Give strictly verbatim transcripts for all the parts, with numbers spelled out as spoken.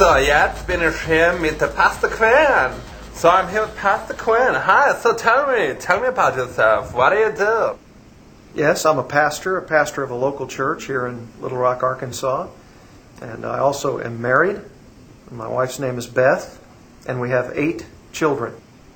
So, jetzt bin ich hier mit der Pastor Quinn. So, I'm here with Pastor Quinn. Hi, so tell me, tell me about yourself. What do you do? Yes, I'm a pastor, a pastor of a local church here in Little Rock, Arkansas. And I also am married. My wife's name is Beth, and we have eight children.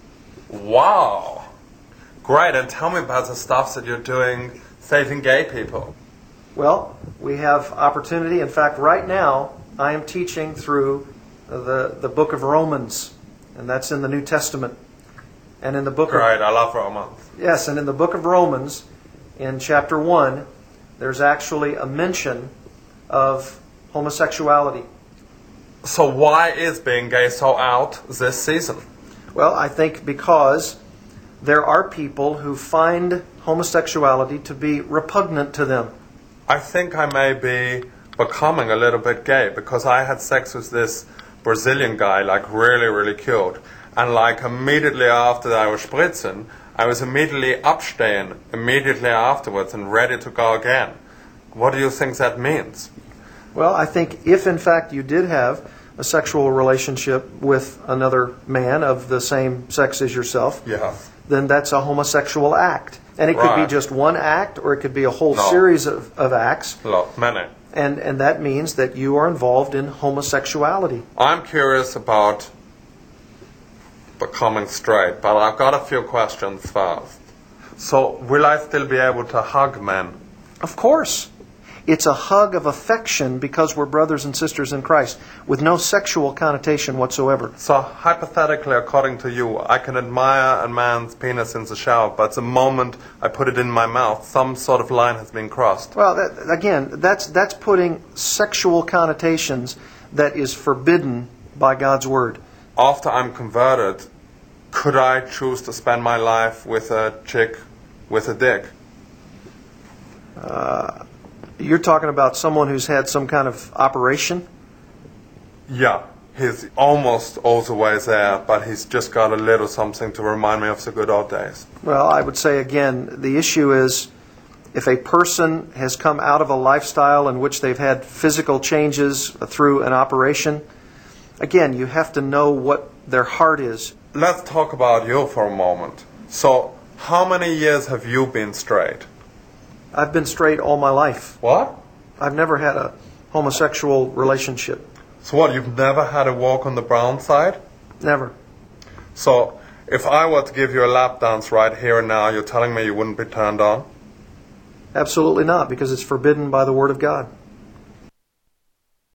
Wow. Great, and tell me about the stuff that you're doing saving gay people. Well, we have opportunity. In fact, right now, I am teaching through the, the book of Romans, and that's in the New Testament. And in the book Great, of, I love Romans. Yes, and in the book of Romans, in chapter one, there's actually a mention of homosexuality. So why is being gay so out this season? Well, I think because there are people who find homosexuality to be repugnant to them. I think I may be becoming a little bit gay because I had sex with this Brazilian guy, like really, really cute. And like immediately after I was spritzen, I was immediately abstehen, immediately afterwards and ready to go again. What do you think that means? Well, I think if in fact you did have a sexual relationship with another man of the same sex as yourself, Yeah. then that's a homosexual act. And it could Right. be just one act, or it could be a whole No. series of, of acts. Look, many. And, and that means that you are involved in homosexuality. I'm curious about becoming straight, but I've got a few questions first. So, will I still be able to hug men? Of course. It's a hug of affection because we're brothers and sisters in Christ, with no sexual connotation whatsoever. So, hypothetically, according to you, I can admire a man's penis in the shower, but the moment I put it in my mouth, some sort of line has been crossed. Well, that, again, that's that's putting sexual connotations that is forbidden by God's Word. After I'm converted, could I choose to spend my life with a chick with a dick? Uh, you're talking about someone who's had some kind of operation? Yeah, he's almost all the way there, but he's just got a little something to remind me of the good old days. Well, I would say again, the issue is if a person has come out of a lifestyle in which they've had physical changes through an operation, again, you have to know what their heart is. Let's talk about you for a moment. So, how many years have you been straight? I've been straight all my life. What? I've never had a homosexual relationship. So what, you've never had a walk on the brown side? Never. So, if I were to give you a lap dance right here and now, you're telling me you wouldn't be turned on? Absolutely not, because it's forbidden by the Word of God.